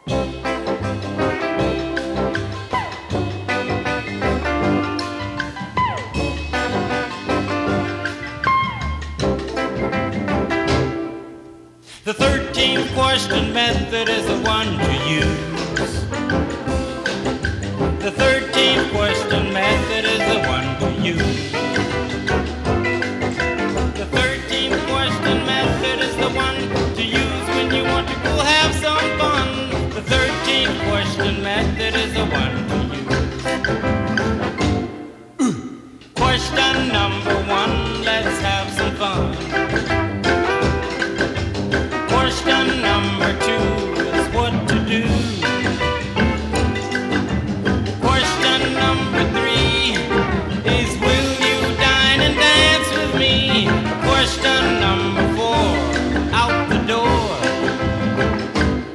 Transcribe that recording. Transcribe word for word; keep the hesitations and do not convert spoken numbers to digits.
The thirteenth question method is the one to use. The thirteenth question method is the one to use. The thirteenth question method is the one to use when you want to go have some fun. The thirteenth question method is the one